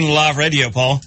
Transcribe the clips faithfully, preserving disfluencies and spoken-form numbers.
to live radio, Paul.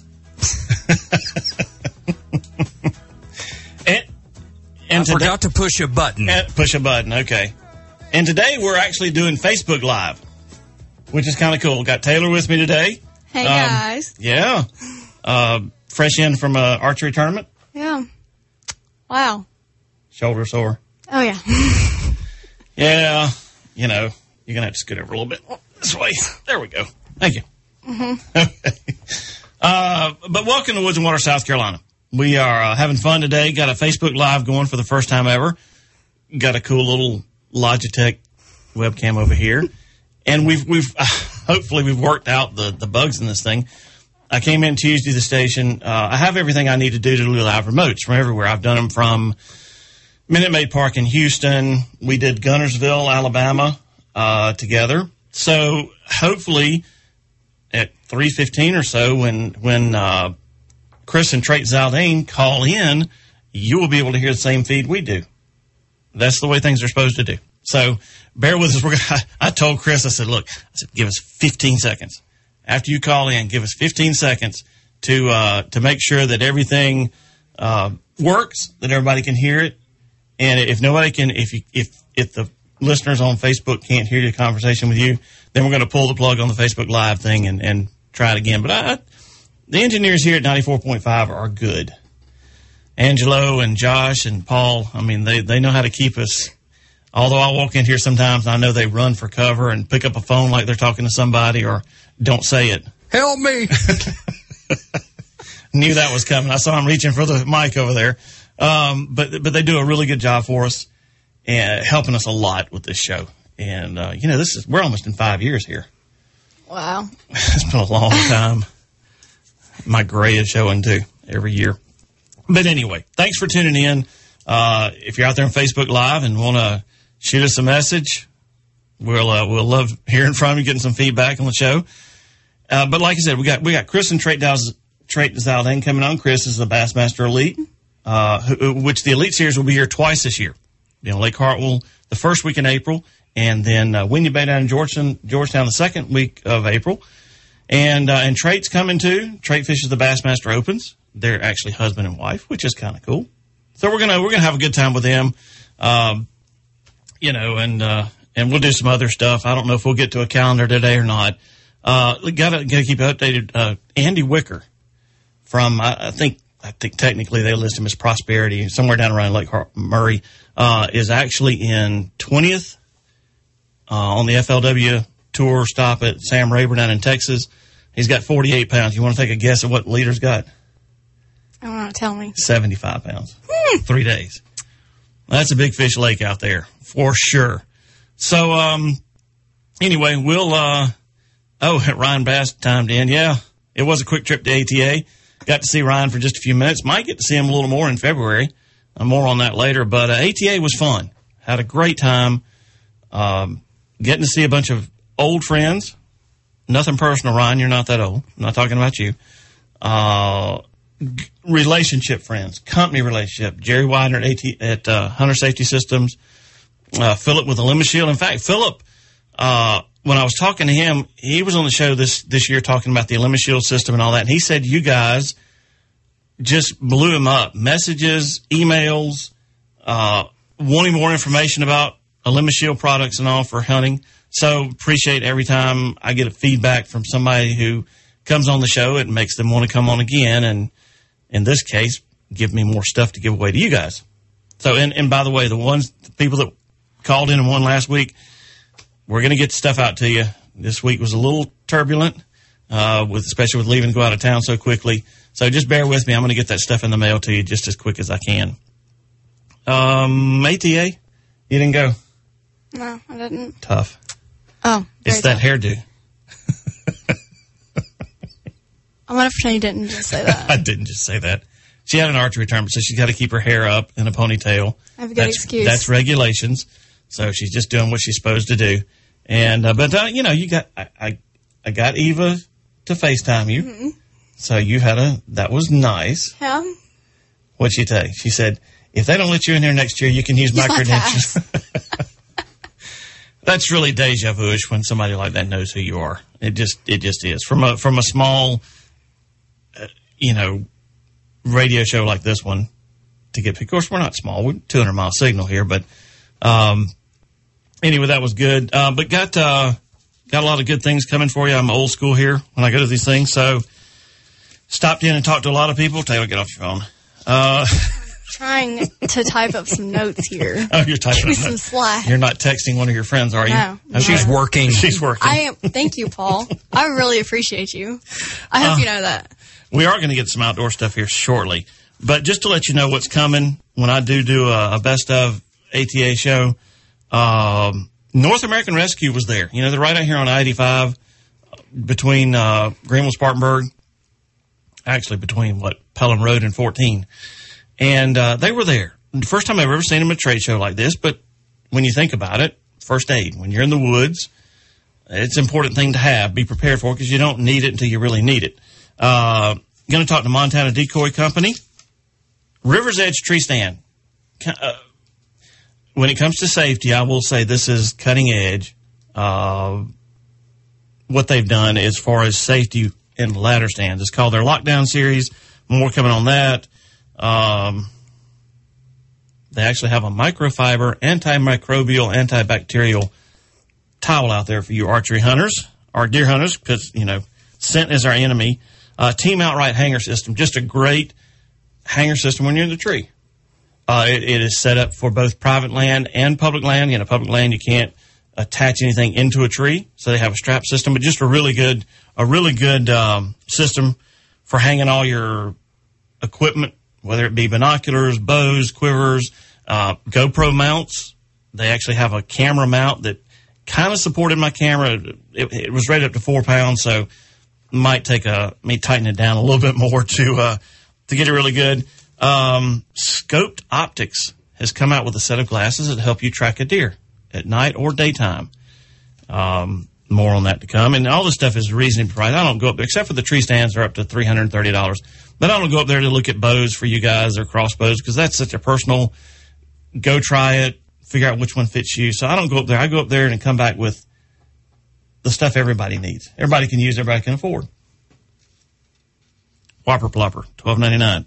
and, and I today, forgot to push a button. Push a button, okay. And today we're actually doing Facebook Live, which is kind of cool. Got Taylor with me today. Hey, um, guys. Yeah. Uh, fresh in from an archery tournament. Yeah. Wow. Shoulder sore. Oh, yeah. Yeah. You know, you're going to have to scoot over a little bit this way. There we go. Thank you. Mm-hmm. Okay. Uh, but welcome to Woods and Water, South Carolina. We are uh, having fun today. Got a Facebook Live going for the first time ever. Got a cool little Logitech webcam over here. And we've, we've, uh, hopefully we've worked out the, the bugs in this thing. I came in Tuesday to the station. Uh, I have everything I need to do to do live remotes from everywhere. I've done them from Minute Maid Park in Houston. We did Gunnersville, Alabama, uh, together. So hopefully at three fifteen or so when, when, uh, Chris and Trey Zaldane call in, you will be able to hear the same feed we do. That's the way things are supposed to do. So bear with us. We're gonna, I told Chris, I said, look, I said, give us fifteen seconds. After you call in, give us fifteen seconds to, uh, to make sure that everything, uh, works, that everybody can hear it. And if nobody can, if you, if, if the listeners on Facebook can't hear your conversation with you, then we're going to pull the plug on the Facebook Live thing and, and try it again. But I, the engineers here at ninety-four point five are good. Angelo and Josh and Paul, I mean, they, they know how to keep us. Although I walk in here sometimes and I know they run for cover and pick up a phone like they're talking to somebody or don't say it. Help me. Knew that was coming. I saw him reaching for the mic over there. Um, but, but they do a really good job for us and helping us a lot with this show. And, uh, you know, this is, we're almost in five years here. Wow. It's been a long time. My gray is showing too every year. But anyway, thanks for tuning in. Uh, if you're out there on Facebook Live and want to shoot us a message, we'll, uh, we'll love hearing from you, getting some feedback on the show. Uh, but like I said, we got, we got Chris and Trait Zaldane coming on. Chris is the Bassmaster Elite, uh, who, which the Elite Series will be here twice this year. You know, Lake Hartwell the first week in April, and then, uh, Windy Bay down in Georgetown, Georgetown the second week of April. And, uh, and Trait's coming too. Trait fishes the Bassmaster Opens. They're actually husband and wife, which is kind of cool. So we're going to, we're going to have a good time with them. Um, you know, and, uh, and we'll do some other stuff. I don't know if we'll get to a calendar today or not. Uh, gotta, gotta keep it updated. Uh, Andy Wicker from, I, I think, I think technically they list him as Prosperity, somewhere down around Lake Murray, uh, is actually in twentieth, uh, on the F L W tour stop at Sam Rayburn down in Texas. He's got forty-eight pounds. You want to take a guess at what Leader's got? I don't know. Tell me. seventy-five pounds. Hmm. Three days. That's a big fish lake out there for sure. So, um, anyway, we'll, uh, oh, Ryan Bass timed in. Yeah, it was a quick trip to A T A. Got to see Ryan for just a few minutes. Might get to see him a little more in February. Uh, more on that later. But uh, A T A was fun. Had a great time. Um, getting to see a bunch of old friends. Nothing personal, Ryan. You're not that old. I'm not talking about you. Uh, g- relationship friends. Company relationship. Jerry Widener at, AT, at uh, Hunter Safety Systems. Uh, Philip with the Limit Shield. In fact, Philip, uh, when I was talking to him, he was on the show this, this year talking about the Limit Shield system and all that. And he said you guys just blew him up. Messages, emails, uh, wanting more information about a Limit Shield products and all for hunting. So appreciate every time I get a feedback from somebody who comes on the show. It makes them want to come on again. And in this case, give me more stuff to give away to you guys. So, and, and by the way, the ones, the people that called in and won last week, we're going to get stuff out to you. This week was a little turbulent, uh, with, especially with leaving to go out of town so quickly. So just bear with me. I'm going to get that stuff in the mail to you just as quick as I can. Um, A T A, you didn't go? No, I didn't. Tough. Oh, it's that tough. hairdo. I'm going to pretend you didn't just say that. I didn't just say that. She had an archery tournament, so she's got to keep her hair up in a ponytail. I have a good that's, excuse. That's regulations. So she's just doing what she's supposed to do. And, uh, but, uh, you know, you got, I, I, I got Eva to FaceTime you. Mm-hmm. So you had a, that was nice. Yeah. What'd she tell you? She said, if they don't let you in here next year, you can use, use my, my credentials. That's really deja vu-ish when somebody like that knows who you are. It just, it just is. From a, from a small you know, radio show like this one to get, of course, we're not small. We're two hundred mile signal here, but, um, anyway, that was good. Uh, but got, uh, got a lot of good things coming for you. I'm old school here when I go to these things. So stopped in and talked to a lot of people. Taylor, get off your phone. Uh, Trying to type up some notes here. Oh, you're typing Give me up some notes. slack. You're not texting one of your friends, are you? No. Okay. She's working. She's working. I am. Thank you, Paul. I really appreciate you. I hope Uh, you know that. We are going to get some outdoor stuff here shortly. But just to let you know what's coming when I do do a, a best of A T A show, um, North American Rescue was there. You know, they're right out here on I eighty-five between uh, Greenville, Spartanburg, actually between, what, Pelham Road and fourteen. And uh, they were there. The first time I've ever seen them at a trade show like this, but when you think about it, first aid, when you're in the woods, it's an important thing to have. Be prepared for it because you don't need it until you really need it. Uh, going to talk to Montana Decoy Company. River's Edge Tree Stand. Uh, when it comes to safety, I will say this is cutting edge. Uh, what they've done as far as safety in ladder stands. It's called their Lockdown Series. More coming on that. Um, they actually have a microfiber, antimicrobial, antibacterial towel out there for you archery hunters or deer hunters because, you know, scent is our enemy. Uh, Team Outright hanger system, just a great hanger system when you're in the tree. Uh, it, it is set up for both private land and public land. You know, public land, you can't attach anything into a tree, so they have a strap system, but just a really good, a really good um, system for hanging all your equipment, whether it be binoculars, bows, quivers, uh, GoPro mounts. They actually have a camera mount that kind of supported my camera. It, it was rated up to four pounds, so might take a me tighten it down a little bit more to uh, to get it really good. Um, Scoped Optics has come out with a set of glasses that help you track a deer at night or daytime. Um, more on that to come. And all this stuff is reasonably priced. I don't go up there, except for the tree stands are up to three hundred thirty dollars. But I don't go up there to look at bows for you guys or crossbows because that's such a personal, go try it, figure out which one fits you. So I don't go up there. I go up there and come back with the stuff everybody needs. Everybody can use, everybody can afford. Whopper Plopper, twelve ninety-nine.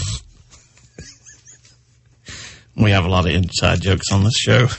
We have a lot of inside jokes on this show.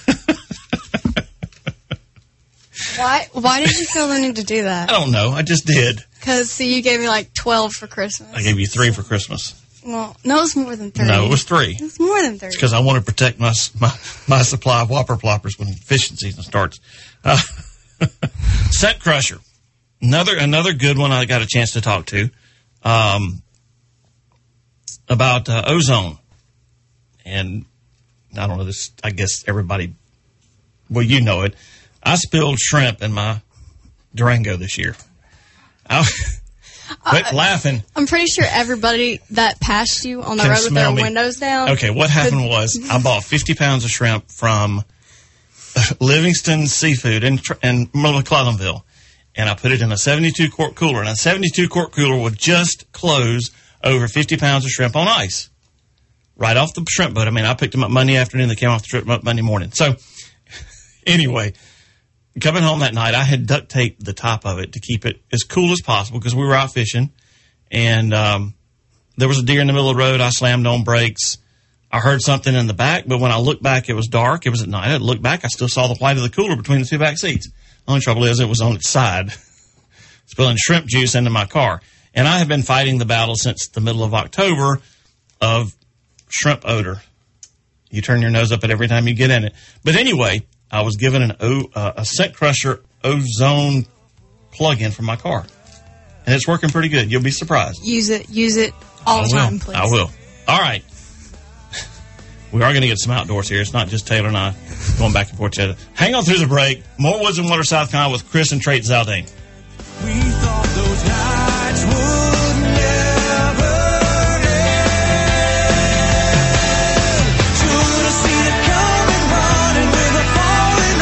Why? Why did you feel the need to do I that? don't know. I just did. Because see, you gave me like twelve for Christmas. I gave you three for Christmas. Well, no, it was more than three. No, it was three. It was more than three. Because I want to protect my, my my supply of Whopper Ploppers when fishing season starts. Uh, Scent Crusher, another another good one. I got a chance to talk to um, about uh, ozone, and I don't know this. I guess everybody, well, you know it. I spilled shrimp in my Durango this year. I, quit Uh, laughing. I'm pretty sure everybody that passed you on the Can road with their smell me. windows down. Okay, what happened was I bought fifty pounds of shrimp from Livingston Seafood in, in McClellanville, and I put it in a seventy-two quart cooler. And a seventy-two quart cooler would just close over fifty pounds of shrimp on ice right off the shrimp boat. I mean, I picked them up Monday afternoon. They came off the shrimp boat Monday morning. So anyway, coming home that night, I had duct taped the top of it to keep it as cool as possible because we were out fishing. And um, there was a deer in the middle of the road. I slammed on brakes. I heard something in the back, but when I looked back, it was dark. It was at night. I looked back. I still saw the white of the cooler between the two back seats. The only trouble is it was on its side, spilling shrimp juice into my car. And I have been fighting the battle since the middle of October of shrimp odor. You turn your nose up at every time you get in it. But anyway, I was given an o, uh, a Scent Crusher ozone plug-in for my car. And it's working pretty good. You'll be surprised. Use it. Use it all I the will. time, please. I will. All right. We are going to get some outdoors here. It's not just Taylor and I going back and forth together. Hang on through the break. More Woods and Water South Carolina with Chris and Trait Zaldane. We thought those nights would never end. Should have seen it coming, running with a fallen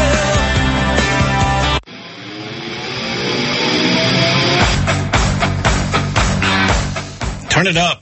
angel. Turn it up.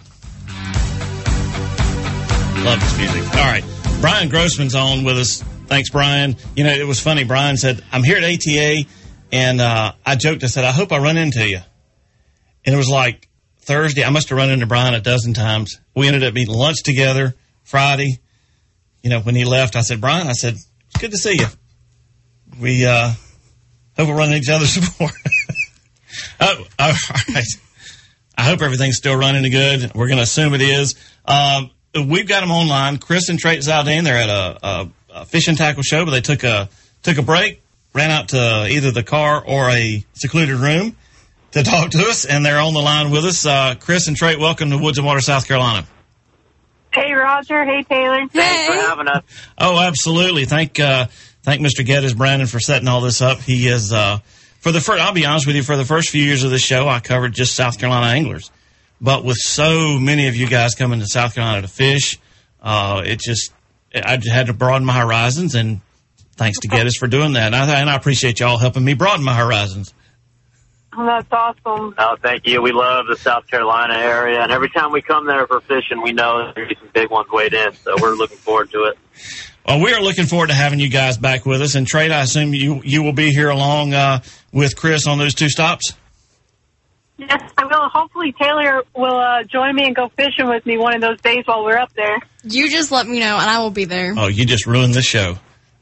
Love this music. All right. Brian Grossman's on with us. Thanks, Brian. You know, it was funny. Brian said, I'm here at A T A, and uh, I joked. I said, I hope I run into you. And it was like Thursday. I must have run into Brian a dozen times. We ended up eating lunch together Friday. You know, when he left, I said, Brian, I said, it's good to see you. We uh, hope we'll run into each other some more. oh, all right. I hope everything's still running good. We're going to assume it is. Um, we've got them online. Chris and Trey Zaldane, they're at a, a, a fish and tackle show, but they took a took a break, ran out to either the car or a secluded room to talk to us, and they're on the line with us. Uh, Chris and Trey, welcome to Woods and Water, South Carolina. Hey, Roger. Hey, Taylor. Hey. Thanks for having us. Oh, absolutely. Thank uh, thank Mister Geddes Brandon for setting all this up. He is, uh, for the first, I'll be honest with you, for the first few years of the show, I covered just South Carolina anglers. But with so many of you guys coming to South Carolina to fish, uh, it just, I had to broaden my horizons, and thanks to Geddes for doing that. And I, and I appreciate y'all helping me broaden my horizons. Oh, that's awesome. Oh, thank you. We love the South Carolina area, and every time we come there for fishing, we know there's some big ones weighed in, so we're looking forward to it. Well, we are looking forward to having you guys back with us. And Trey, I assume you you will be here along uh, with Chris on those two stops? Yes, I will. Hopefully Taylor will uh, join me and go fishing with me one of those days while we're up there. You just let me know, and I will be there. Oh, you just ruined the show.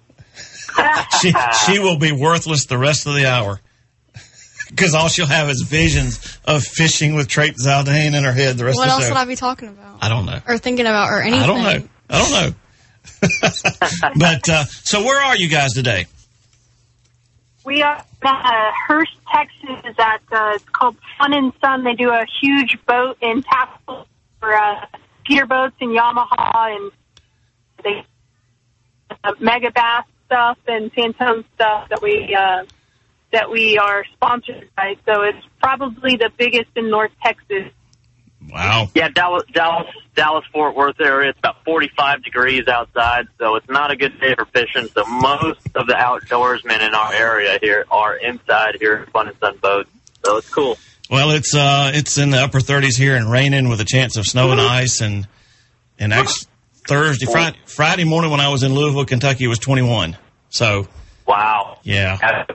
she she will be worthless the rest of the hour. Because all she'll have is visions of fishing with Trey Zaldane in her head the rest What of the else show. would I be talking about? I don't know. Or thinking about, or anything? I don't know. I don't know. But, uh, so where are you guys today? We are at uh, Hurst, Texas at, uh, it's called Fun and Sun. They do a huge boat and tackle for uh, Peter Boats and Yamaha, and they uh, Mega Bass stuff and Phantom stuff that we uh, that we are sponsored by. So it's probably the biggest in North Texas. Wow. Yeah, Dallas, Dallas, Dallas, Fort Worth area. It's about forty-five degrees outside, so it's not a good day for fishing. So most of the outdoorsmen in our area here are inside here at Fun and Sun Boats. So it's cool. Well, it's uh, it's in the upper thirties here and raining with a chance of snow and ice. And and actually Thursday, Friday, Friday morning when I was in Louisville, Kentucky, it was twenty-one. So Wow. yeah,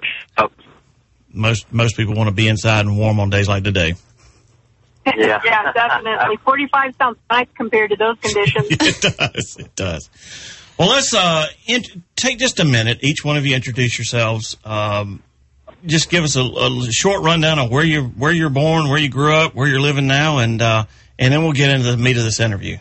most most people want to be inside and warm on days like today. Yeah. Yeah, definitely. forty-five sounds nice compared to those conditions. It does. It does. Well, let's uh, int- take just a minute. Each one of you introduce yourselves. Um, just give us a, a short rundown of where you where you're born, where you grew up, where you're living now, and uh, and then we'll get into the meat of this interview.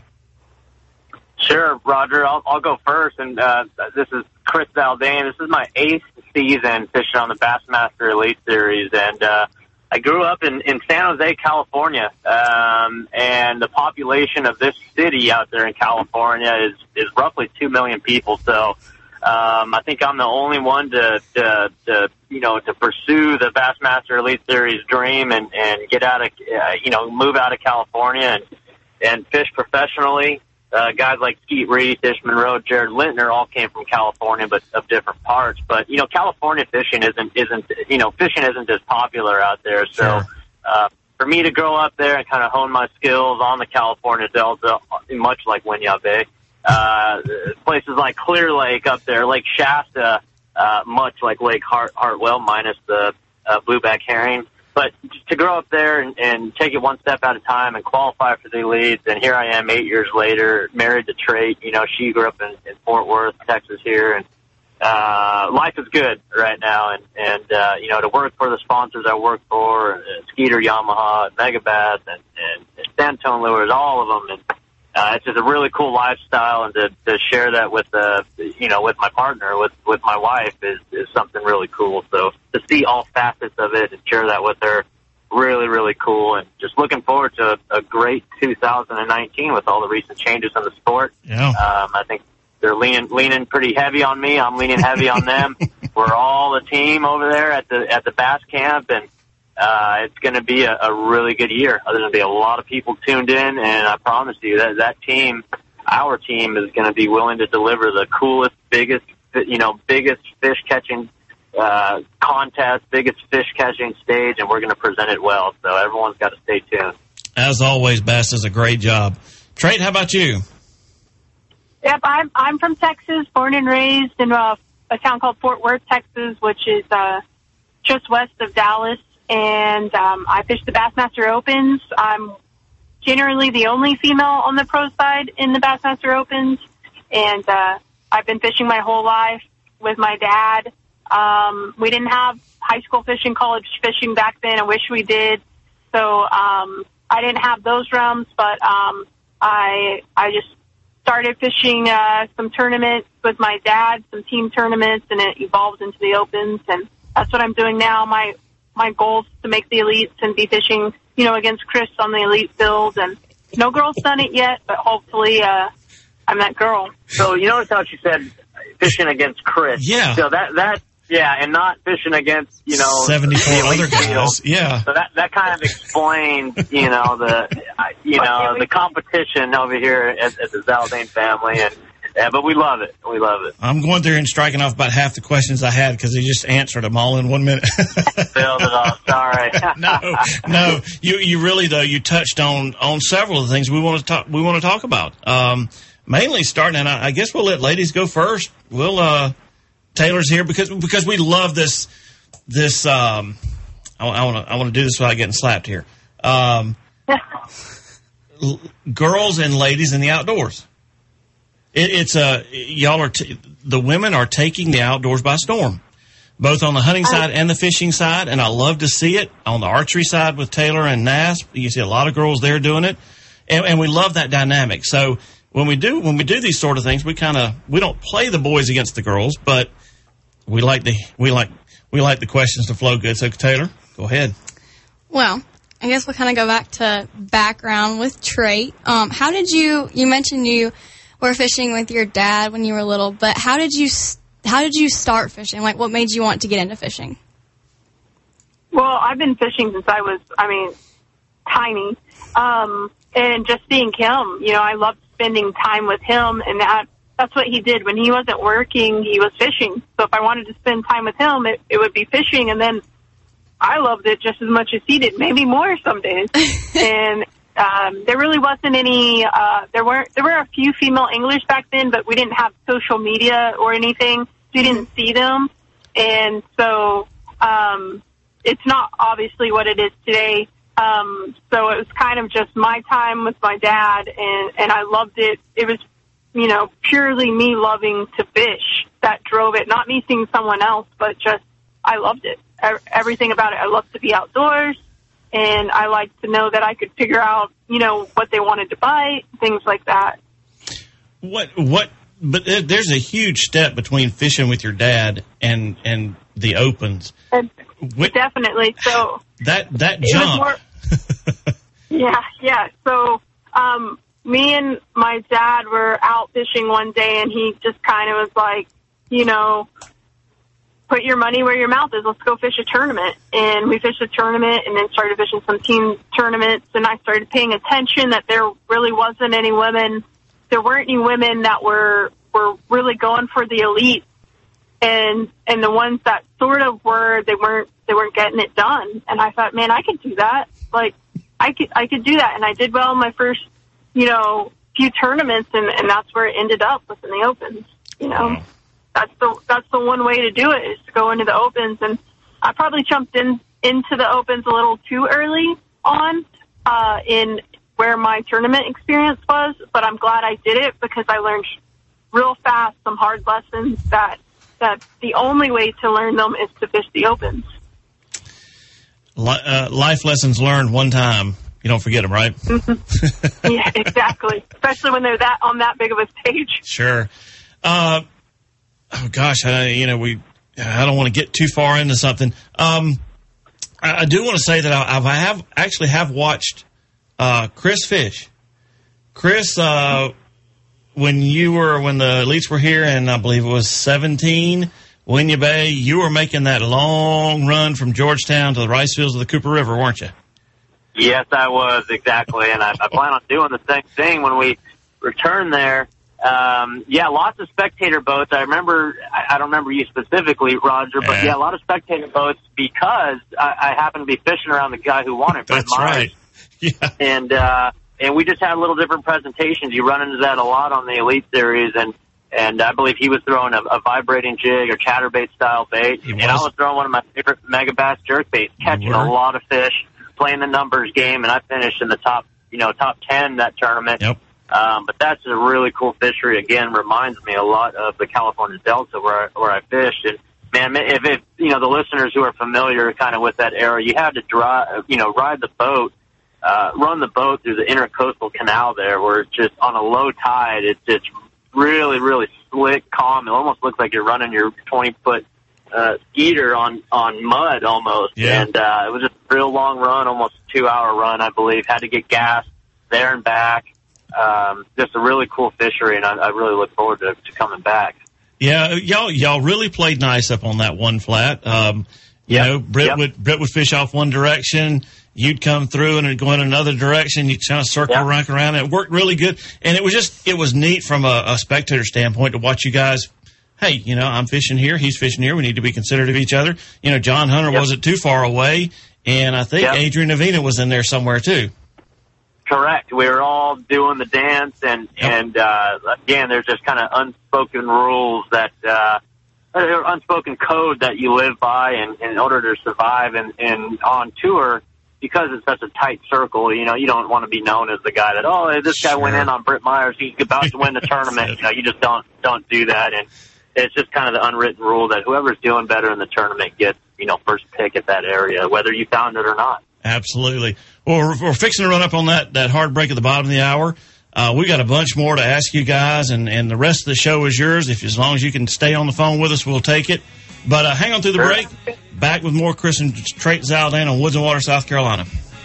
Sure, Roger. I'll, I'll go first. And uh, this is Chris Zaldane. This is my eighth season fishing on the Bassmaster Elite Series, and uh, I grew up in, in San Jose, California, um, and the population of this city out there in California is, is roughly two million people. So um, I think I'm the only one to, to, to you know, to pursue the Bassmaster Elite Series dream and, and get out of, uh, you know, move out of California and, and fish professionally. Uh, guys like Skeet Reed, Tish Monroe, Jared Lintner all came from California, but of different parts. But, you know, California fishing isn't, isn't, you know, fishing isn't as popular out there. So, Sure. uh, for me to grow up there and kind of hone my skills on the California Delta, much like Winyah Bay, uh, places like Clear Lake up there, Lake Shasta, uh, much like Lake Hart, Hartwell, minus the, uh, blueback herring. But to grow up there and, and take it one step at a time and qualify for the elites, and here I am eight years later, married to Trey. You know, she grew up in, in Fort Worth, Texas here, and uh, life is good right now. And, and uh, you know, to work for the sponsors I work for, uh, Skeeter, Yamaha, Mega Bass, and, and, and Santone Lures, all of them. And uh, it's just a really cool lifestyle, and to, to share that with, uh, you know, with my partner, with, with my wife is, is something really cool. So to see all facets of it and share that with her, really, really cool. And just looking forward to a, a great two thousand nineteen with all the recent changes in the sport. Yeah. Um, I think they're leaning, leaning pretty heavy on me. I'm leaning heavy on them. We're all a team over there at the, at the Bass Camp, and Uh, it's going to be a, a really good year. There's going to be a lot of people tuned in, and I promise you that that team, our team, is going to be willing to deliver the coolest, biggest, you know, biggest fish catching uh, contest, biggest fish catching stage, and we're going to present it well. So everyone's got to stay tuned. As always, Bass does a great job. Trey, how about you? Yep, I'm I'm from Texas, born and raised in uh, a town called Fort Worth, Texas, which is uh, just west of Dallas. and um, I fish the Bassmaster Opens. I'm generally the only female on the pro side in the Bassmaster Opens, and uh, I've been fishing my whole life with my dad. Um, we didn't have high school fishing, college fishing back then. I wish we did. So um, I didn't have those realms, but um, I I just started fishing uh, some tournaments with my dad, some team tournaments, and it evolved into the Opens, and that's what I'm doing now. My my goal is to make the elites and be fishing, you know, against Chris on the elite field, and no girl's done it yet, but hopefully uh, I'm that girl. So you notice how she said fishing against Chris. Yeah. So that that yeah, and not fishing against, you know, seventy-four the elite other guys. field. Yeah. So that that kind of explains, you know, the uh, you know the competition over here at, at the Zaldane family, and yeah, but we love it. We love it. I'm going through and striking off about half the questions I had because he just answered them all in one minute. Filled it off. Sorry. no, no. You you really though you touched on on several of the things we want to talk we want to talk about. Um, mainly starting, and I, I guess we'll let ladies go first. We'll uh, Taylor's here because because we love this this. Um, I want to I want to do this without getting slapped here. Um, l- girls and ladies in the outdoors. It, it's a y'all are t- the women are taking the outdoors by storm, both on the hunting side and the fishing side, and I love to see it on the archery side with Taylor and N A S P. You see a lot of girls there doing it, and, and we love that dynamic. So when we do when we do these sort of things, we kind of we don't play the boys against the girls, but we like the we like we like the questions to flow good. So Taylor, go ahead. Well, I guess we'll kind of go back to background with Trey. Um, how did you? You mentioned you were fishing with your dad when you were little, but how did you how did you start fishing? Like, what made you want to get into fishing? Well, I've been fishing since I was, I mean, tiny, um, and just seeing him, you know, I loved spending time with him, and that that's what he did when he wasn't working. He was fishing. So if I wanted to spend time with him, it, it would be fishing, and then I loved it just as much as he did, maybe more some days. and Um, there really wasn't any, uh, there weren't, there were a few female English back then, but we didn't have social media or anything. So you didn't see them. And so, um, it's not obviously what it is today. Um, so it was kind of just my time with my dad, and, and I loved it. It was, you know, purely me loving to fish that drove it, not me seeing someone else, but just, I loved it. Everything about it. I loved to be outdoors. And I like to know that I could figure out, you know, what they wanted to buy, things like that. What, what, but there's a huge step between fishing with your dad and, and the Opens. And what, definitely. So that, that it jump. Was more, yeah, yeah. So, um, me and my dad were out fishing one day, and he just kind of was like, you know, put your money where your mouth is. Let's go fish a tournament. And we fished a tournament and then started fishing some team tournaments. And I started paying attention that there really wasn't any women. There weren't any women that were, were really going for the elite. And, and the ones that sort of were, they weren't, they weren't getting it done. And I thought, man, I could do that. Like, I could, I could do that. And I did well in my first, you know, few tournaments. And, and that's where it ended up, was in the Opens, you know. Wow. That's the that's the one way to do it, is to go into the Opens. And I probably jumped in into the Opens a little too early on uh, in where my tournament experience was, but I'm glad I did it because I learned real fast some hard lessons that that the only way to learn them is to fish the Opens. Uh, life lessons learned one time. You don't forget them, right? Mm-hmm. Yeah, exactly. Especially when they're that on that big of a stage. Sure. Uh, Oh gosh, I, you know, we, I don't want to get too far into something. Um, I, I do want to say that I, I have actually have watched, uh, Chris fish. Chris, uh, when you were, when the elites were here, and I believe it was seventeen, Winyah Bay, you were making that long run from Georgetown to the rice fields of the Cooper River, weren't you? Yes, I was, exactly. And I, I plan on doing the same thing when we return there. Um, yeah, lots of spectator boats. I remember, I, I don't remember you specifically, Roger, but yeah, yeah a lot of spectator boats because I, I happened to be fishing around the guy who won it, Brett That's Myers. Right. Yeah. And, uh, and we just had a little different presentations. You run into that a lot on the Elite Series, and, and I believe he was throwing a, a vibrating jig or chatterbait style bait, He and I was. was throwing one of my favorite mega bass jerk baits, catching were. a lot of fish, playing the numbers game, and I finished in the top, you know, top ten that tournament. Yep. Um, but that's a really cool fishery. Again, reminds me a lot of the California Delta where I, where I fished. And man, if it, you know, the listeners who are familiar kind of with that area, you had to drive, you know, ride the boat, uh, run the boat through the intercoastal canal there, where it's just on a low tide, it's just really, really slick, calm. It almost looks like you're running your twenty foot uh, skeeter on on mud almost. Yeah. And uh, it was just a real long run, almost a two hour run, I believe. Had to get gas there and back. Um, just a really cool fishery, and I, I really look forward to, to coming back. Yeah, y'all y'all really played nice up on that one flat. Um, you Yep. know, Britt Yep. would Britt would fish off one direction, you'd come through and it'd go in another direction. You'd kind of circle Yep. around around. It worked really good, and it was just it was neat from a, a spectator standpoint to watch you guys. Hey, you know, I'm fishing here, he's fishing here. We need to be considerate of each other. You know, John Hunter Yep. wasn't too far away, and I think Yep. Adrian Avina was in there somewhere too. Correct. We were all doing the dance, and Yep. and uh, again, there's just kind of unspoken rules that uh, or unspoken code that you live by, and, and in order to survive and, and on tour, because it's such a tight circle, you know, you don't want to be known as the guy that, oh, this guy went Sure. in on Britt Myers, he's about to win the tournament. You know, you just don't don't do that, and it's just kind of the unwritten rule that whoever's doing better in the tournament gets, you know, first pick at that area, whether you found it or not. Absolutely. Well, we're, we're fixing to run up on that, that hard break at the bottom of the hour. Uh, we got a bunch more to ask you guys, and, and the rest of the show is yours. If as long as you can stay on the phone with us, we'll take it. But uh, hang on through the Sure. break. Back with more Chris and Trait Zaldain on Woods and Water, South Carolina.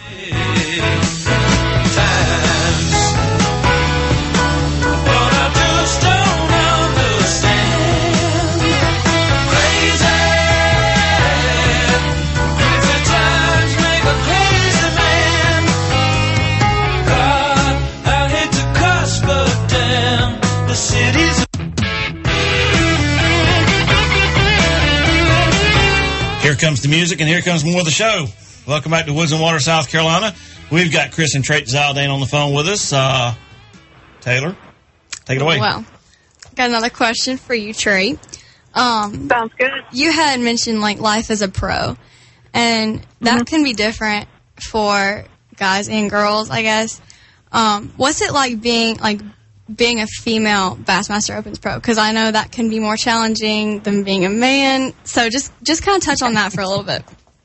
Here comes the music, and here comes more of the show. Welcome back to Woods and Water, South Carolina. We've got Chris and Trait Zaldain on the phone with us. Uh, Taylor, take it away. Well, got another question for you, Trait. Um, Sounds good. you had mentioned like life as a pro, and that Mm-hmm. can be different for guys and girls, I guess. Um, what's it like being like being a female Bassmaster Opens pro? Because I know that can be more challenging than being a man. So just just kind of touch on that for a little bit.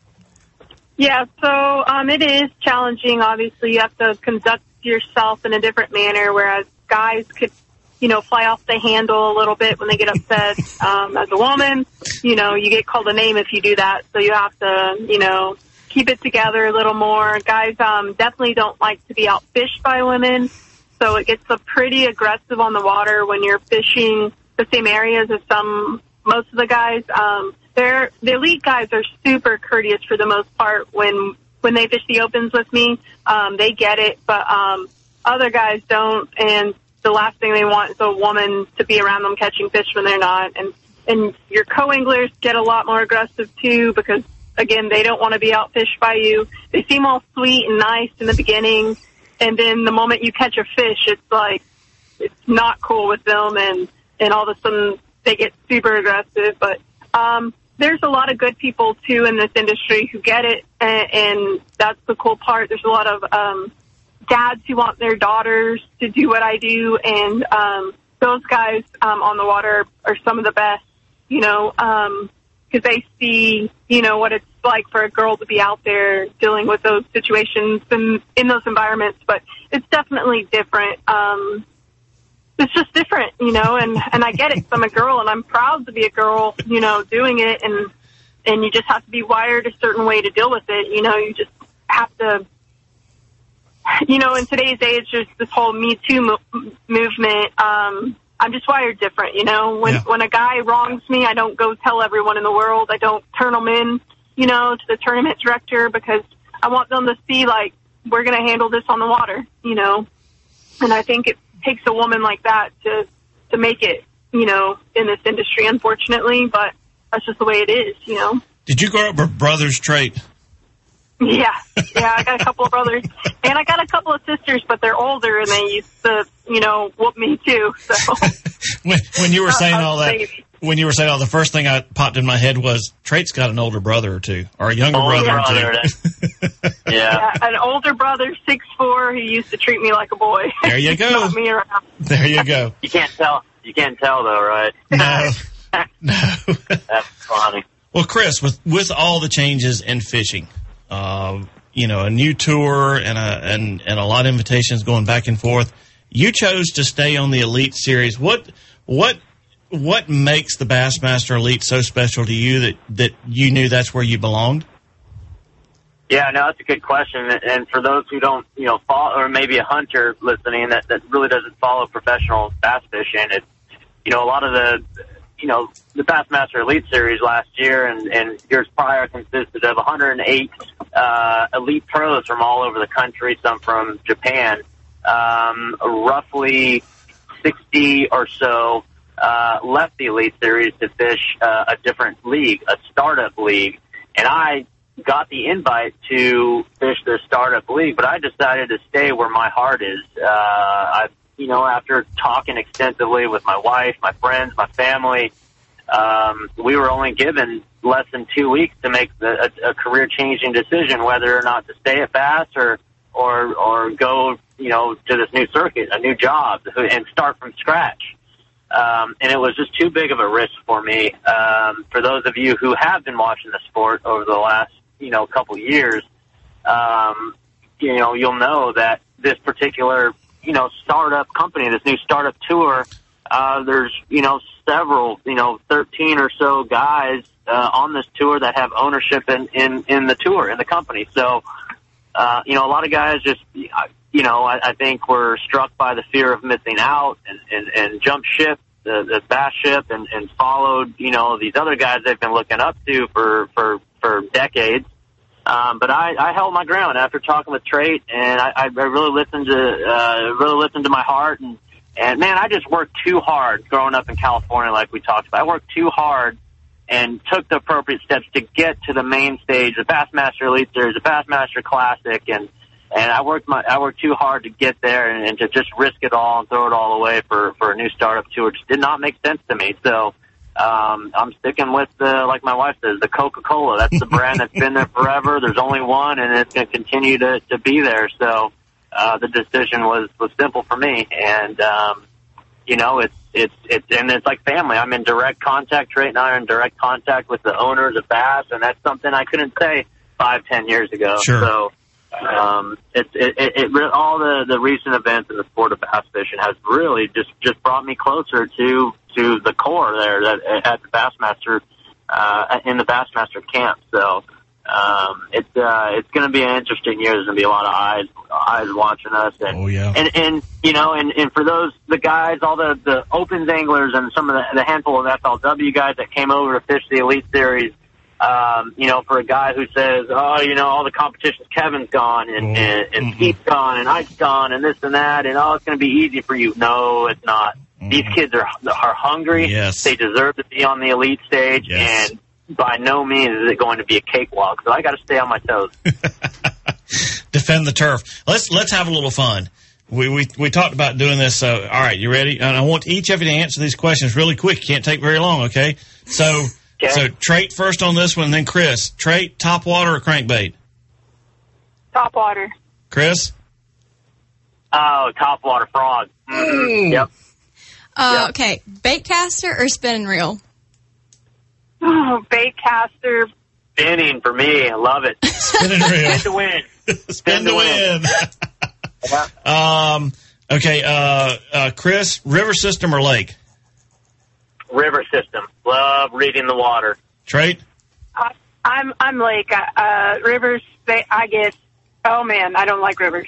Yeah, so um, it is challenging. Obviously, you have to conduct yourself in a different manner, whereas guys could, you know, fly off the handle a little bit when they get upset. Um, as a woman, you know, you get called a name if you do that, so you have to, you know, keep it together a little more. Guys um, definitely don't like to be outfished by women, so it gets a pretty aggressive on the water when you're fishing the same areas as some most of the guys. Um, they're the elite guys are super courteous for the most part when when they fish the opens with me. Um, they get it, but um, other guys don't, and the last thing they want is a woman to be around them catching fish when they're not. And and your co-anglers get a lot more aggressive too, because again, they don't want to be outfished by you. They seem all sweet and nice in the beginning, and then the moment you catch a fish, it's like it's not cool with them, and and all of a sudden they get super aggressive. But um, there's a lot of good people too in this industry who get it, and, and that's the cool part. There's a lot of um, dads who want their daughters to do what I do, and um, those guys um, on the water are some of the best, you know, um, because they see, you know, what it's like for a girl to be out there dealing with those situations and in those environments. But it's definitely different. Um, it's just different, you know, and, and I get it 'cause I'm a girl and I'm proud to be a girl, you know, doing it. And, and you just have to be wired a certain way to deal with it. You know, you just have to, you know, in today's age, there's this whole Me Too mo- movement. Um, I'm just wired different, you know. When Yeah. when a guy wrongs me, I don't go tell everyone in the world. I don't turn them in, you know, to the tournament director, because I want them to see, like, we're going to handle this on the water, you know. And I think it takes a woman like that to to make it, you know, in this industry, unfortunately. But that's just the way it is, you know. Did you grow up with brothers, Trait? Yeah, yeah, I got a couple of brothers, and I got a couple of sisters, but they're older, and they used to, you know, whoop me too. So when, when you were saying I, I all that, baby. when you were saying all, the first thing I popped in my head was Trait's got an older brother or two, or a younger Older brother or two. brother. Yeah. Yeah, an older brother, six foot four, who used to treat me like a boy. There you go. Not me around. There you go. You can't tell. You can't tell though, right? No, no. That's funny. Well, Chris, with with all the changes in fishing, uh, you know, a new tour and a and, and a lot of invitations going back and forth, you chose to stay on the Elite Series. What what what makes the Bassmaster Elite so special to you that, that you knew that's where you belonged? Yeah, no, that's a good question. And for those who don't, you know, follow, or maybe a hunter listening that, that really doesn't follow professional bass fishing, it's, you know, a lot of the, you know, the Bassmaster Elite Series last year and, and years prior consisted of one hundred eight uh, elite pros from all over the country, some from Japan. Um, roughly sixty or so uh, left the Elite Series to fish uh, a different league, a startup league. And I got the invite to fish the startup league, but I decided to stay where my heart is. Uh, I, you know, after talking extensively with my wife, my friends, my family, um, we were only given less than two weeks to make the, a, a career-changing decision whether or not to stay at Bass or, or, or go, you know, to this new circuit, a new job, and start from scratch. Um, and it was just too big of a risk for me. Um, for those of you who have been watching the sport over the last, you know, couple years, um, you know, you'll know that this particular, you know, startup company, this new startup tour, uh, there's, you know, several, you know, thirteen or so guys, uh, on this tour that have ownership in, in, in the tour, in the company. So, uh, you know, a lot of guys just, you know, I, I think were struck by the fear of missing out and, and, and jumped ship, the, the bass ship, and, and followed, you know, these other guys they've been looking up to for, for, for decades. Um, but I, I held my ground after talking with Trait, and I, I really listened to, uh, really listened to my heart. And, and man, I just worked too hard growing up in California, like we talked about. I worked too hard and took the appropriate steps to get to the main stage, the Bassmaster Elite Series, the Bassmaster Classic, and, and I worked my, I worked too hard to get there and, and to just risk it all and throw it all away for, for a new startup tour. It just did not make sense to me. So, Um, I'm sticking with, the, like my wife says, the Coca-Cola. That's the brand that's been there forever. There's only one, and it's going to continue to, to be there. So uh, the decision was, was simple for me. And, um, you know, it's, it's, it's, and it's like family. I'm in direct contact right now. I'm in direct contact with the owners of Bass, and that's something I couldn't say five, ten years ago. Sure. So um, it's, it, it, it, all the, the recent events in the sport of bass fishing has really just, just brought me closer to, to the core there that at the Bassmaster, uh, in the Bassmaster camp. So, um, it's, uh, it's going to be an interesting year. There's going to be a lot of eyes, eyes watching us. And, oh, yeah. and, and, you know, and, and for those, the guys, all the, the Opens anglers and some of the, the handful of F L W guys that came over to fish the Elite Series, um, you know, for a guy who says, oh, you know, all the competitions, Kevin's gone and, oh, and, and mm-hmm. Pete's gone and Ike's gone and this and that. And, oh, it's going to be easy for you. No, it's not. These kids are are hungry. Yes. They deserve to be on the elite stage, yes. and by no means is it going to be a cakewalk. So I got to stay on my toes. Defend the turf. Let's let's have a little fun. We we we talked about doing this. So all right, you ready? And I want each of you to answer these questions really quick. You can't take very long. Okay. So okay. so Trait first on this one, and then Chris. Trait, top water or crankbait? Top water. Chris. Oh, top water frog. Mm-hmm. Yep. Uh, Yep. Okay, bait caster or spinning reel? Oh, bait caster. Spinning for me. I love it. Spinning reel. Spin to win. Spin to win. Yeah. um. Okay. Uh. Uh. Chris, river system or lake? River system. Love reading the water. Trait. I, I'm I'm like uh, uh, rivers. They, I get. Oh man, I don't like rivers.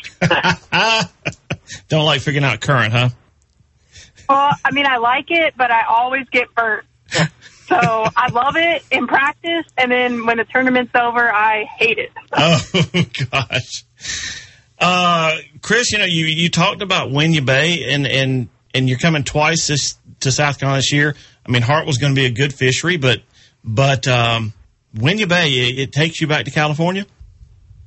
Don't like figuring out current, huh? Well, I mean, I like it, but I always get burnt. So I love it in practice, and then when the tournament's over, I hate it. Oh gosh. Uh, Chris, you know, you, you talked about Winyah Bay, and, and, and you're coming twice this, to South Carolina this year. I mean, Hart was going to be a good fishery, but, but, um, Winyah Bay, it, it takes you back to California?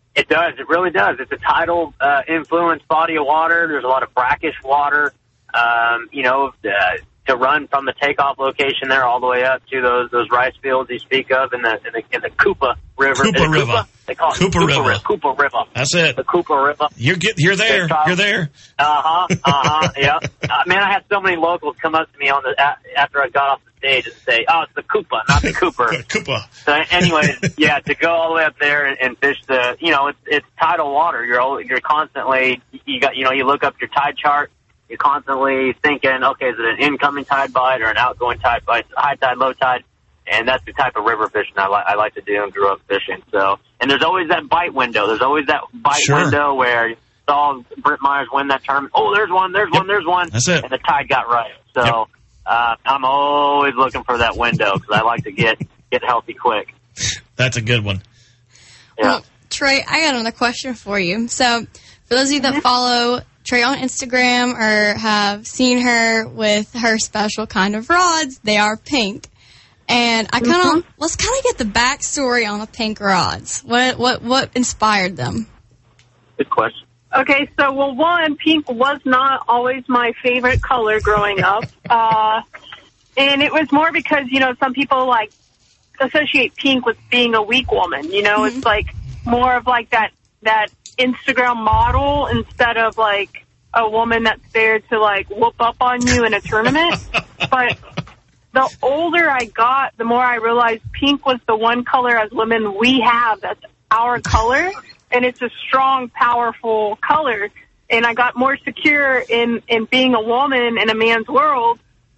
It does. It really does. It's a tidal uh, influenced body of water. There's a lot of brackish water. Um, you know, uh, to run from the takeoff location there all the way up to those those rice fields you speak of in the in the, in the Cooper River. Cooper River. River. They call it Cooper Cooper River. River. Cooper River. That's it. The Cooper River. You're get, you're there. You're there. Uh huh. Uh huh. Yeah. Uh, man, I had so many locals come up to me on the a- after I got off the stage and say, "Oh, it's the Cooper, not the Cooper." Cooper. So, anyways, yeah, to go all the way up there and, and fish the, you know, it's it's tidal water. You're al- you're constantly you got you know you look up your tide chart. You're constantly thinking, okay, is it an incoming tide bite or an outgoing tide bite, high tide, low tide? And that's the type of river fishing I, li- I like to do and grew up fishing. So, and there's always that bite window. There's always that bite Sure. window where you saw Britt Myers win that tournament. Oh, there's one, there's Yep. one, there's one. That's it. And the tide got right. So, Yep. uh, I'm always looking for that window because I like to get, get healthy quick. That's a good one. Yeah. Well, Trey, I got another question for you. So, for those of you that follow Trey on Instagram or have seen her with her special kind of rods, they are pink. And I kind of Mm-hmm. let's kind of get the backstory on the pink rods. What what what inspired them? Good question. Okay, so, well, one, pink was not always my favorite color growing up. Uh, and it was more because, you know, some people, like, associate pink with being a weak woman. You know, it's like more of like that, that Instagram model instead of like a woman that's there to like whoop up on you in a tournament. But the older I got, the more I realized pink was the one color as women we have that's our color, and it's a strong, powerful color. And I got more secure in, in being a woman in a man's world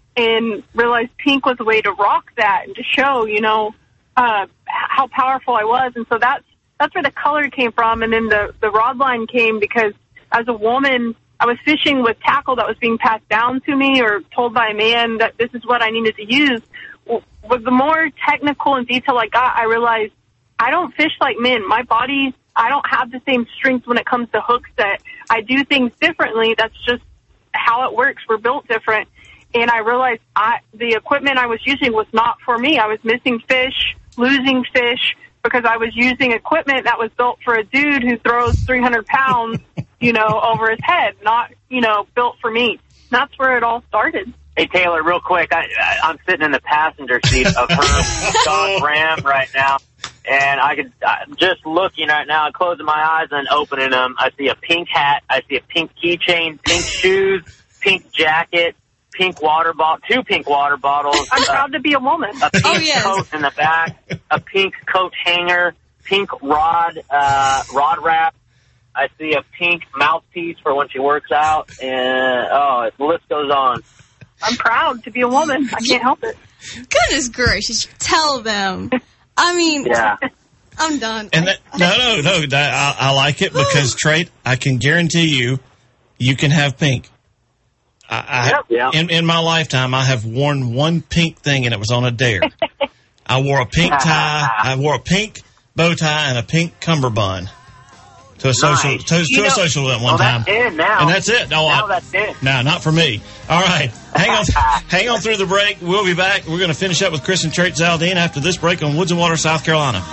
and realized pink was a way to rock that and to show, you know, uh, how powerful I was. And so that's, that's where the color came from. And then the, the rod line came because as a woman, I was fishing with tackle that was being passed down to me or told by a man that this is what I needed to use. With the more technical and detail I got, I realized I don't fish like men. My body, I don't have the same strength when it comes to hook set. I do things differently. That's just how it works. We're built different. And I realized I, the equipment I was using was not for me. I was missing fish, losing fish, because I was using equipment that was built for a dude who throws three hundred pounds, you know, over his head, not, you know, built for me. That's where it all started. Hey, Taylor, real quick, I, I, I'm sitting in the passenger seat of her Dodge Ram right now, and I could, I, just looking right now, closing my eyes and opening them, I see a pink hat, I see a pink keychain, pink shoes, pink jacket, pink water bottle, two pink water bottles. I'm proud to be a woman. A pink Oh, yes. coat in the back, a pink coat hanger, pink rod, uh, rod wrap. I see a pink mouthpiece for when she works out, and oh, the list goes on. I'm proud to be a woman. I can't help it. Goodness gracious, tell them. I mean, Yeah. I'm done. And that, no, no, no. That, I, I like it because, Trey, I can guarantee you, you can have pink. I, I, Yep, yeah. in, in my lifetime, I have worn one pink thing, and it was on a dare. I wore a pink tie. I wore a pink bow tie and a pink cummerbund to a social Nice. to, to You a know- social event one Oh, time. that's it now. And that's it. No, Now I, that's it. No, not for me. All right. Hang on hang on through the break. We'll be back. We're going to finish up with Chris and Trey Zaldine after this break on Woods and Water, South Carolina.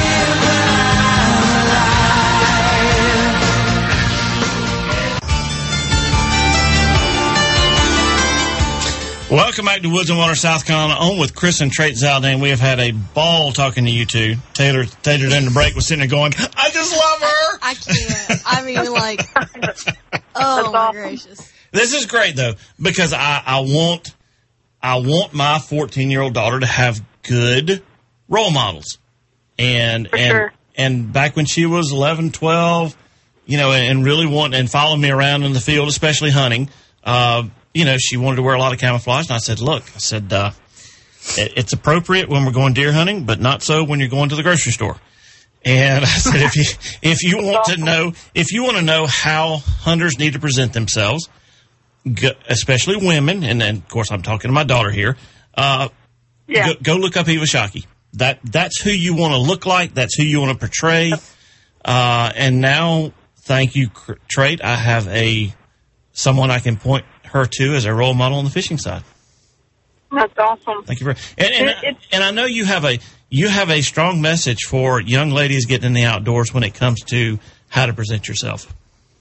Welcome back to Woods and Water, South Carolina, on with Chris and Trey Zaldine. We have had a ball talking to you two. Taylor, Taylor during the break was sitting there going, I just love her. I can't. I mean, like, oh my awesome. gracious. This is great though, because I, I want, I want my fourteen year old daughter to have good role models. And, For and, sure. and back when she was eleven, twelve, you know, and, and really want, and follow me around in the field, especially hunting, uh, you know, she wanted to wear a lot of camouflage. And I said, look, I said, uh, it, it's appropriate when we're going deer hunting, but not so when you're going to the grocery store. And I said, if you, if you want to know, if you want to know how hunters need to present themselves, go, especially women, and then of course I'm talking to my daughter here, uh, Yeah. go, go look up Eva Shockey. That, that's who you want to look like. That's who you want to portray. Uh, and now, thank you, Trey. I have a, someone I can point her to as a role model on the fishing side. That's awesome. Thank you very and, and, It- it's- and I know you have a you have a strong message for young ladies getting in the outdoors when it comes to how to present yourself.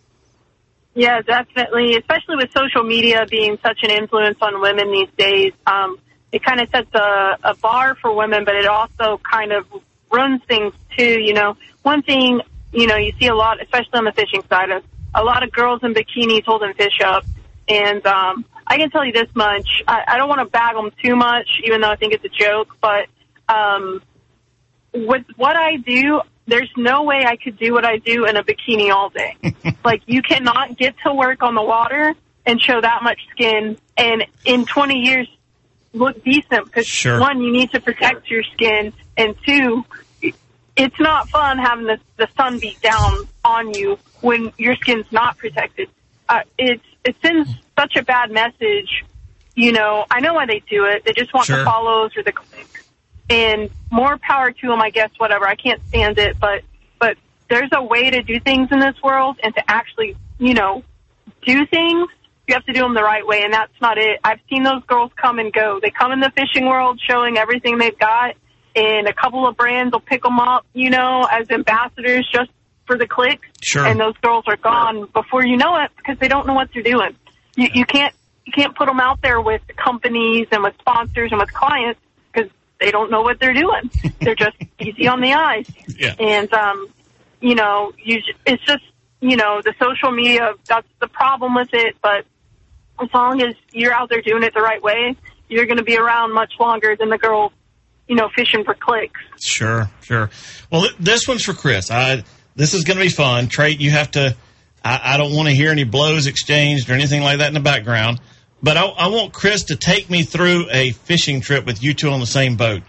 Yeah, definitely, especially with social media being such an influence on women these days. Um, it kind of sets a, a bar for women, but it also kind of runs things too. You know, one thing, you know, you see a lot, especially on the fishing side, of a lot of girls in bikinis holding fish up. And um, I can tell you this much. I, I don't want to bag them too much, even though I think it's a joke. But um, with what I do, there's no way I could do what I do in a bikini all day. Like, you cannot get to work on the water and show that much skin and in twenty years look decent because, sure. one, you need to protect your skin, and two, it's not fun having the, the sun beat down on you when your skin's not protected. Uh, it's, it sends such a bad message. You know, I know why they do it. They just want sure. the follows or the clicks. And more power to them, I guess, whatever. I can't stand it, but but there's a way to do things in this world, and to actually, you know, do things, you have to do them the right way, and that's not it. I've seen those girls come and go. They come in the fishing world showing everything they've got, and a couple of brands will pick them up, you know, as ambassadors just for the clicks, sure. and those girls are gone before you know it because they don't know what they're doing. You, you can't you can't put them out there with companies and with sponsors and with clients because they don't know what they're doing. They're just easy on the eyes. Yeah. And, um, you know, you, it's just, you know, the social media, that's the problem with it. But as long as you're out there doing it the right way, you're going to be around much longer than the girl, you know, fishing for clicks. Sure, sure. Well, this one's for Chris. I, this is going to be fun. Trey, you have to, I, I don't want to hear any blows exchanged or anything like that in the background. But I, I want Chris to take me through a fishing trip with you two on the same boat.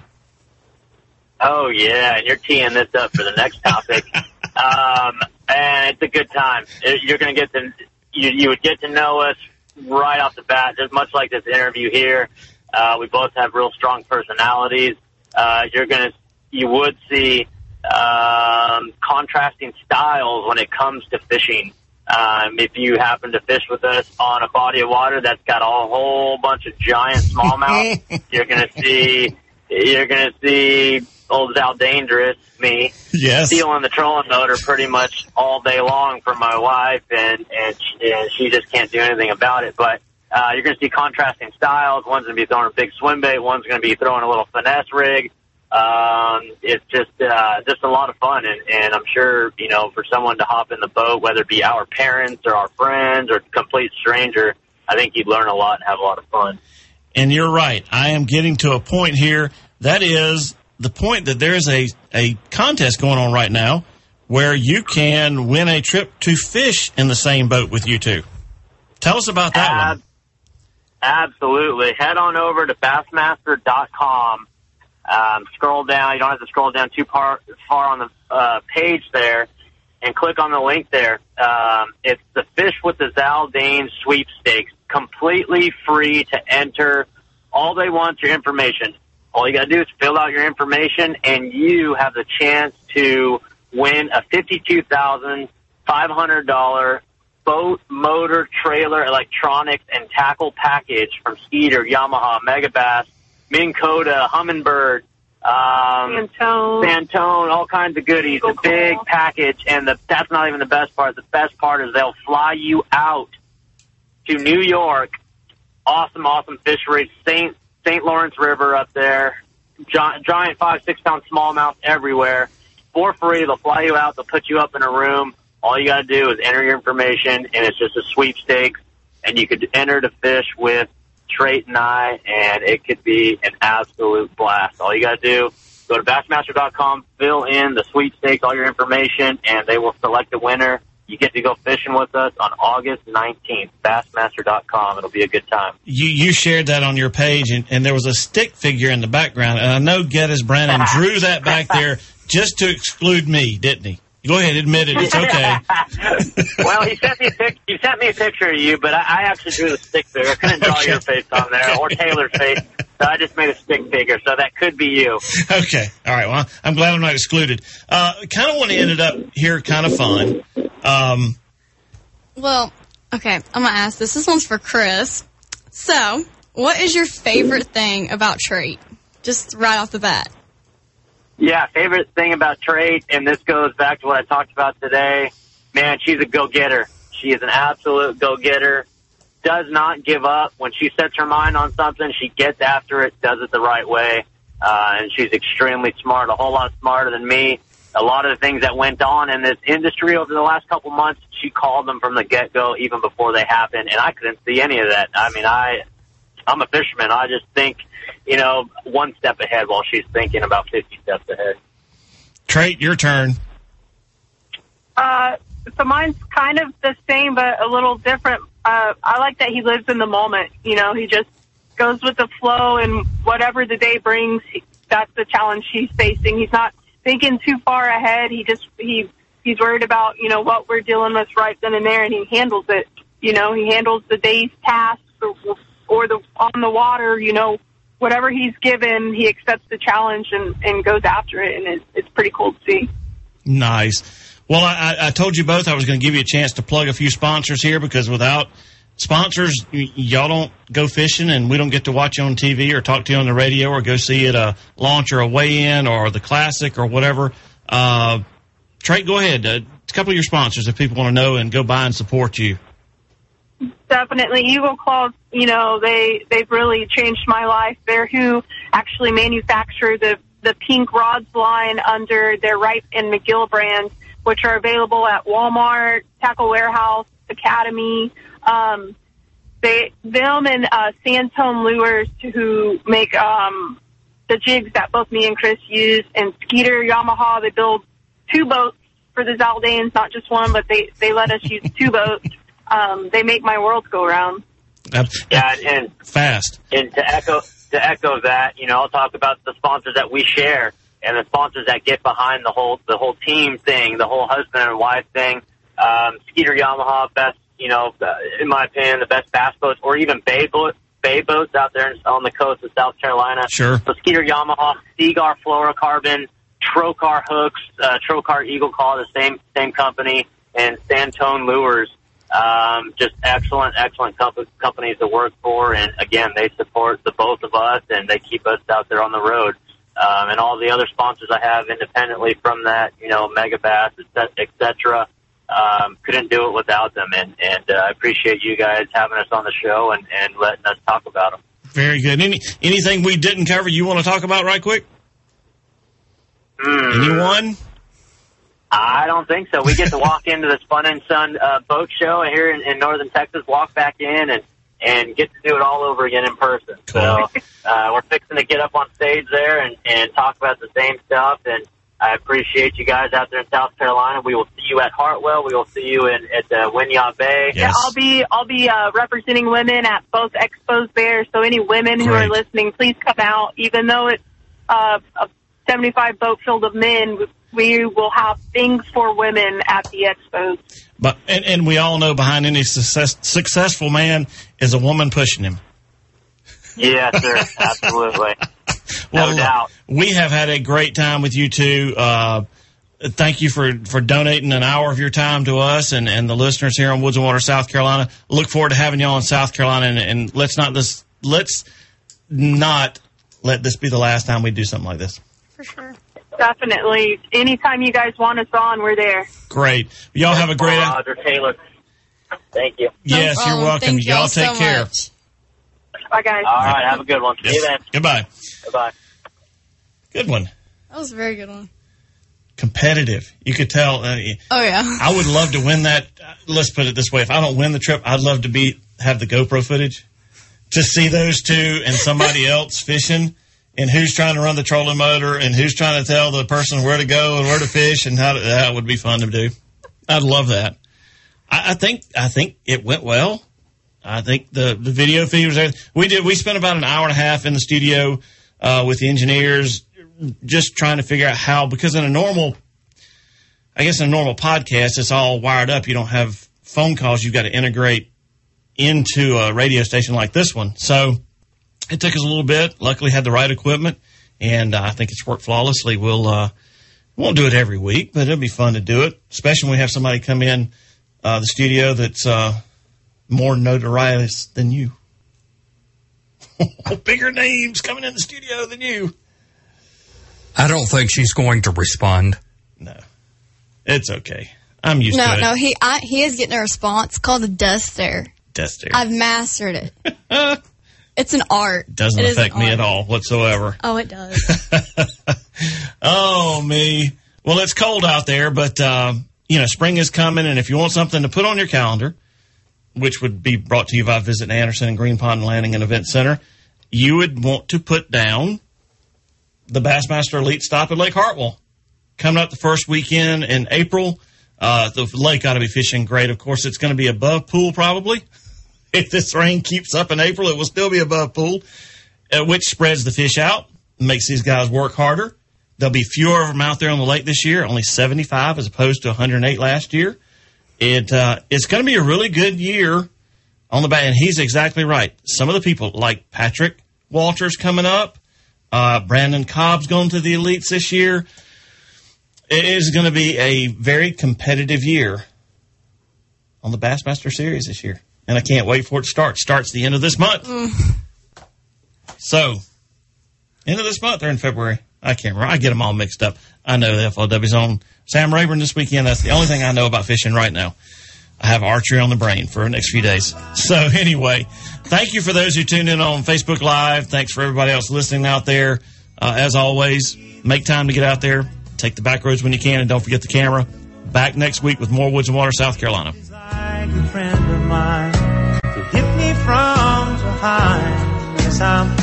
Oh, yeah, and you're teeing this up for the next topic. um, and it's a good time. It, you're going to get to, you, you would get to know us right off the bat, just much like this interview here. Uh, we both have real strong personalities. Uh, you're going to, you would see um, contrasting styles when it comes to fishing. Um, if you happen to fish with us on a body of water that's got a whole bunch of giant smallmouth, you're going to see, you're going to see old Zal Dangerous, me, yes. stealing the trolling motor pretty much all day long from my wife, and, and, she, and she just can't do anything about it. But uh, you're going to see contrasting styles. One's going to be throwing a big swim bait. One's going to be throwing a little finesse rig. Um, it's just, uh, just a lot of fun. And, and I'm sure, you know, for someone to hop in the boat, whether it be our parents or our friends or a complete stranger, I think you'd learn a lot and have a lot of fun. And you're right. I am getting to a point here. That is the point that there's a, a contest going on right now where you can win a trip to fish in the same boat with you two. Tell us about that Ab- one. Absolutely. Head on over to bassmaster dot com. Um, scroll down. You don't have to scroll down too far, far on the uh, page there, and click on the link there. Um, it's the Fish with the Zaldain sweepstakes, completely free to enter. All they want is your information. All you got to do is fill out your information, and you have the chance to win a fifty-two thousand five hundred dollars boat, motor, trailer, electronics, and tackle package from Skeeter, Yamaha, Megabass, Minn Kota, Humminbird, um, Santone. Santone, all kinds of goodies. A big package, and the, that's not even the best part. The best part is they'll fly you out to New York. Awesome, awesome fisheries. Saint Saint Lawrence River up there. Giant, giant five, six pound smallmouth everywhere. For free, they'll fly you out. They'll put you up in a room. All you got to do is enter your information, and it's just a sweepstakes, and you could enter to fish with Trait and I, and it could be an absolute blast. All you got to do, go to bassmaster dot com, fill in the sweepstakes, all your information, and they will select a winner. You get to go fishing with us on August nineteenth, bassmaster dot com. It'll be a good time. You you shared that on your page, and, and there was a stick figure in the background, and I know Geddes Brannon drew that back there just to exclude me, didn't he? Go ahead, admit it. It's okay. Well, he sent me a pic- he sent me a picture of you, but I, I actually drew the stick figure. I couldn't draw Okay. your face on there or Taylor's face, so I just made a stick figure. So that could be you. Okay. All right. Well, I'm glad I'm not excluded. Uh, kind of want to end it up here kind of fun. Um, Well, okay, I'm going to ask this. This one's for Chris. So, what is your favorite thing about Trait? Just right off the bat. Yeah, favorite thing about Trait, and this goes back to what I talked about today. Man, she's a go-getter. She is an absolute go-getter. Does not give up. When she sets her mind on something, she gets after it, does it the right way. Uh, and she's extremely smart, a whole lot smarter than me. A lot of the things that went on in this industry over the last couple months, she called them from the get-go, even before they happened, and I couldn't see any of that. I mean, I, I'm a fisherman. I just think, you know, one step ahead while she's thinking about fifty steps ahead. Trait, your turn. Uh, so mine's kind of the same, but a little different. Uh, I like that he lives in the moment. You know, he just goes with the flow, and whatever the day brings, he, that's the challenge he's facing. He's not thinking too far ahead. He just, he, he's worried about, you know, what we're dealing with right then and there, and he handles it. You know, he handles the day's tasks or, or the, on the water, you know, whatever he's given, he accepts the challenge and, and goes after it, and it's, it's pretty cool to see. Nice. Well, I, I told you both I was going to give you a chance to plug a few sponsors here, because without sponsors, y- y'all don't go fishing, and we don't get to watch you on T V or talk to you on the radio or go see you at a launch or a weigh-in or the Classic or whatever. Uh, Trait, go ahead. Uh, a couple of your sponsors if people want to know and go by and support you. Definitely. Eagle Claws, you know, they, they've really changed my life. They're who actually manufacture the, the pink rods line under their Wright and McGill brands, which are available at Walmart, Tackle Warehouse, Academy. Um, they, them and uh, Sandtone Lures, who make um, the jigs that both me and Chris use, and Skeeter Yamaha. They build two boats for the Zaldanes, not just one, but they, they let us use two boats. Um, they make my world go round. Uh, Yeah, and fast. and to echo to echo that, you know, I'll talk about the sponsors that we share and the sponsors that get behind the whole the whole team thing, the whole husband and wife thing. Um, Skeeter Yamaha, best, you know, uh, in my opinion, the best bass boats, or even bay boats, bay boats out there on the coast of South Carolina. Sure. So Skeeter Yamaha, Seagar Fluorocarbon, Trocar hooks, uh, Trocar Eagle Claw, the same same company, and Sandtone Lures. Um, just excellent, excellent comp- companies to work for, and again, they support the both of us, and they keep us out there on the road. Um, and all the other sponsors I have independently from that, you know, Mega Bass, et cetera, um, couldn't do it without them. And, and uh, I appreciate you guys having us on the show and, and letting us talk about them. Very good. Any anything we didn't cover you want to talk about right quick? Mm. Anyone? I don't think so. We get to walk into this Fun and Sun uh, boat show here in, in northern Texas, walk back in, and, and get to do it all over again in person. Cool. So uh, we're fixing to get up on stage there and, and talk about the same stuff. And I appreciate you guys out there in South Carolina. We will see you at Hartwell. We will see you in, at uh, Winyah Bay. Yes. Yeah, I'll be I'll be uh, representing women at both expos there. So any women who Great. are listening, please come out. Even though it's uh, a seventy-five boat filled of men, we will have things for women at the expos. But and, and we all know behind any success, successful man is a woman pushing him. Yes, sir. Absolutely. No Well, doubt. We have had a great time with you two. Uh, thank you for, for donating an hour of your time to us and, and the listeners here on Woods and Water, South Carolina. Look forward to having you all in South Carolina, and, and let's not this let's not let this be the last time we do something like this. For sure. Definitely. Anytime you guys want us on, we're there. Great. Y'all have a great. Roger Taylor. Thank you. Yes, No you're problem. welcome. Thank Y'all y'all take so care. much. Bye, guys. All right. Have a good one. See you then. Goodbye. Bye-bye. Good one. That was a very good one. Competitive. You could tell. Uh, Oh, yeah. I would love to win that. Uh, let's put it this way: if I don't win the trip, I'd love to be have the GoPro footage to see those two and somebody else fishing, and who's trying to run the trolling motor, and who's trying to tell the person where to go and where to fish, and how to, that would be fun to do. I'd love that. I, I think I think it went well. I think the, the video feed was there. We did. We spent about an hour and a half in the studio uh, with the engineers, just trying to figure out how. Because in a normal, I guess in a normal podcast, it's all wired up. You don't have phone calls. You've got to integrate into a radio station like this one. So it took us a little bit. Luckily, had the right equipment, and uh, I think it's worked flawlessly. We'll uh, won't do it every week, but it'll be fun to do it, especially when we have somebody come in uh, the studio that's uh, more notorious than you. Bigger names coming in the studio than you. I don't think she's going to respond. No. It's okay. I'm used no, to it. No, he I, he is getting a response called a death stare. Death stare. I've mastered it. It's an art. Doesn't it affect me art. at all whatsoever. Oh, it does. Oh, me. Well, it's cold out there, but, uh, you know, spring is coming, and if you want something to put on your calendar, which would be brought to you by Visit Anderson and Green Pond Landing and Event Center, you would want to put down the Bassmaster Elite Stop at Lake Hartwell. Coming up the first weekend in April. Uh, the lake ought to be fishing great. Of course, it's going to be above pool probably. If this rain keeps up in April, it will still be above pool, uh, which spreads the fish out, makes these guys work harder. There'll be fewer of them out there on the lake this year, only seventy-five as opposed to one hundred eight last year. It uh, It's going to be a really good year on the back, and he's exactly right. Some of the people, like Patrick Walters coming up, uh, Brandon Cobb's going to the Elites this year. It is going to be a very competitive year on the Bassmaster Series this year. And I can't wait for it to start. It starts the end of this month. Mm. So, end of this month, they're in February. I can't remember. I get them all mixed up. I know the F L W's on Sam Rayburn this weekend. That's the only thing I know about fishing right now. I have archery on the brain for the next few days. So, anyway, thank you for those who tuned in on Facebook Live. Thanks for everybody else listening out there. Uh, as always, make time to get out there. Take the back roads when you can, and don't forget the camera. Back next week with more Woods and Water, South Carolina. Like a friend of mine to hit me from behind. Yes, I'm